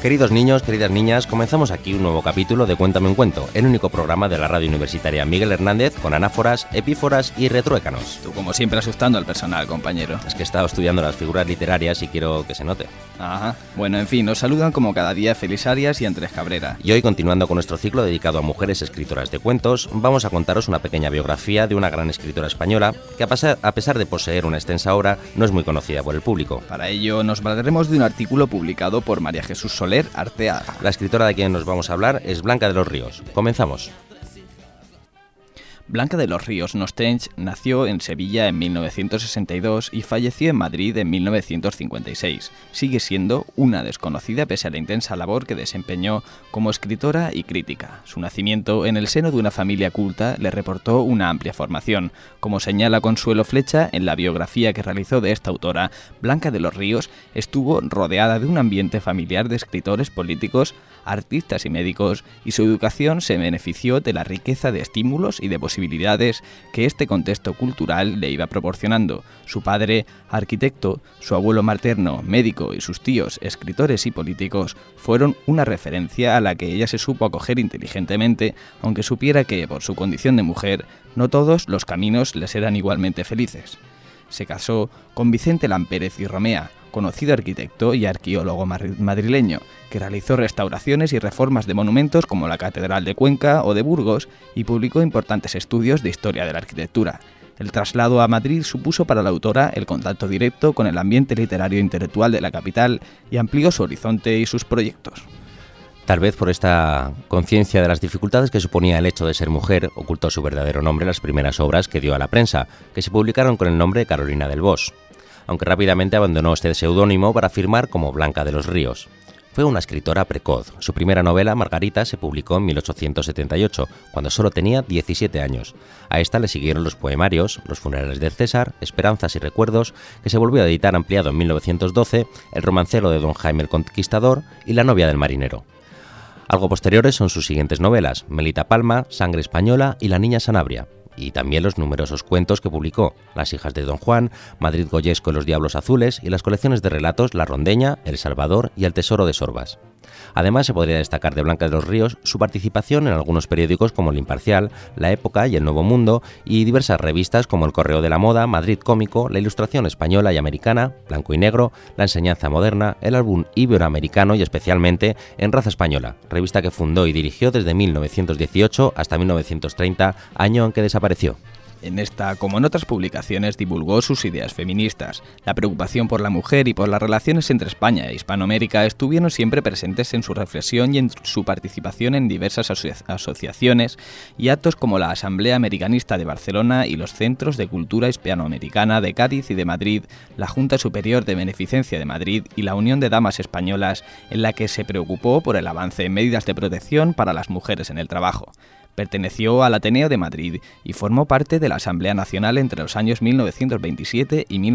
Queridos niños, queridas niñas, comenzamos aquí un nuevo capítulo de Cuéntame un cuento, el único programa de la radio universitaria Miguel Hernández con anáforas, epíforas y retruécanos. Tú, como siempre, asustando al personal, compañero. Es que he estado estudiando las figuras literarias y quiero que se note. Ajá. Bueno, en fin, nos saludan como cada día Félix Arias y Andrés Cabrera. Y hoy, continuando con nuestro ciclo dedicado a mujeres escritoras de cuentos, vamos a contaros una pequeña biografía de una gran escritora española que, a pesar de poseer una extensa obra, no es muy conocida por el público. Para ello, nos valdremos de un artículo publicado por María Jesús Soler Arteaga. La escritora de quien nos vamos a hablar es Blanca de los Ríos. Comenzamos. Blanca de los Ríos Nostench nació en Sevilla en 1962 y falleció en Madrid en 1956. Sigue siendo una desconocida pese a la intensa labor que desempeñó como escritora y crítica. Su nacimiento en el seno de una familia culta le reportó una amplia formación. Como señala Consuelo Flecha en la biografía que realizó de esta autora, Blanca de los Ríos estuvo rodeada de un ambiente familiar de escritores políticos, artistas y médicos, y su educación se benefició de la riqueza de estímulos y de posibilidades que este contexto cultural le iba proporcionando. Su padre, arquitecto, su abuelo materno, médico, y sus tíos, escritores y políticos, fueron una referencia a la que ella se supo acoger inteligentemente, aunque supiera que, por su condición de mujer, no todos los caminos les eran igualmente felices. Se casó con Vicente Lampérez y Romea, conocido arquitecto y arqueólogo madrileño, que realizó restauraciones y reformas de monumentos como la Catedral de Cuenca o de Burgos y publicó importantes estudios de historia de la arquitectura. El traslado a Madrid supuso para la autora el contacto directo con el ambiente literario e intelectual de la capital y amplió su horizonte y sus proyectos. Tal vez por esta conciencia de las dificultades que suponía el hecho de ser mujer, ocultó su verdadero nombre en las primeras obras que dio a la prensa, que se publicaron con el nombre de Carolina del Bosch, aunque rápidamente abandonó este seudónimo para firmar como Blanca de los Ríos. Fue una escritora precoz. Su primera novela, Margarita, se publicó en 1878, cuando solo tenía 17 años. A esta le siguieron los poemarios, Los funerales del César, Esperanzas y recuerdos, que se volvió a editar ampliado en 1912, El romancero de Don Jaime el Conquistador y La novia del marinero. Algo posteriores son sus siguientes novelas, Melita Palma, Sangre española y La niña Sanabria, y también los numerosos cuentos que publicó, Las hijas de Don Juan, Madrid Goyesco y los diablos azules, y las colecciones de relatos La rondeña, El Salvador y El tesoro de Sorbas. Además, se podría destacar de Blanca de los Ríos su participación en algunos periódicos como El Imparcial, La Época y El Nuevo Mundo, y diversas revistas como El Correo de la Moda, Madrid Cómico, La Ilustración española y americana, Blanco y Negro, La Enseñanza Moderna, El Álbum Iberoamericano y especialmente En Raza Española, revista que fundó y dirigió desde 1918 hasta 1930, año en que desapareció. En esta, como en otras publicaciones, divulgó sus ideas feministas. La preocupación por la mujer y por las relaciones entre España e Hispanoamérica estuvieron siempre presentes en su reflexión y en su participación en diversas asociaciones y actos como la Asamblea Americanista de Barcelona y los Centros de Cultura Hispanoamericana de Cádiz y de Madrid, la Junta Superior de Beneficencia de Madrid y la Unión de Damas Españolas, en la que se preocupó por el avance en medidas de protección para las mujeres en el trabajo. Perteneció al Ateneo de Madrid y formó parte de la Asamblea Nacional entre los años 1927 y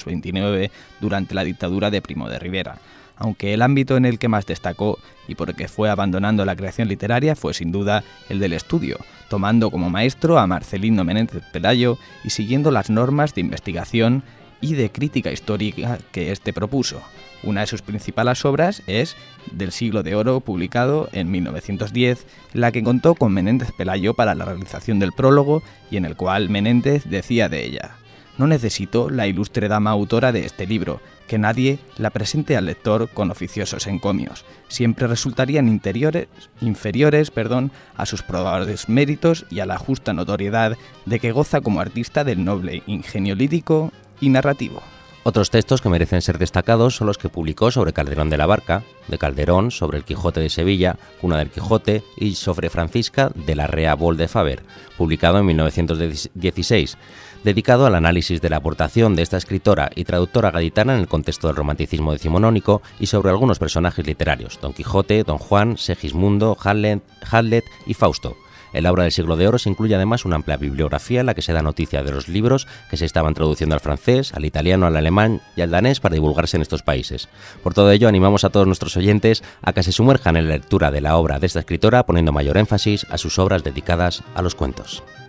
1929 durante la dictadura de Primo de Rivera, aunque el ámbito en el que más destacó y por el que fue abandonando la creación literaria fue sin duda el del estudio, tomando como maestro a Marcelino Menéndez Pelayo y siguiendo las normas de investigación y de crítica histórica que éste propuso. Una de sus principales obras es Del siglo de oro, publicado en 1910, en la que contó con Menéndez Pelayo para la realización del prólogo y en el cual Menéndez decía de ella: «No necesito la ilustre dama autora de este libro, que nadie la presente al lector con oficiosos encomios. Siempre resultarían inferiores a sus probables méritos y a la justa notoriedad de que goza como artista del noble ingenio lírico y narrativo». Otros textos que merecen ser destacados son los que publicó sobre Calderón de la Barca, de Calderón, sobre el Quijote de Sevilla, Cuna del Quijote, y sobre Francisca de la Rea Bol de Faber, publicado en 1916, dedicado al análisis de la aportación de esta escritora y traductora gaditana en el contexto del romanticismo decimonónico y sobre algunos personajes literarios, Don Quijote, Don Juan, Segismundo, Hamlet y Fausto. En la obra del siglo de oro se incluye además una amplia bibliografía en la que se da noticia de los libros que se estaban traduciendo al francés, al italiano, al alemán y al danés para divulgarse en estos países. Por todo ello, animamos a todos nuestros oyentes a que se sumerjan en la lectura de la obra de esta escritora, poniendo mayor énfasis a sus obras dedicadas a los cuentos.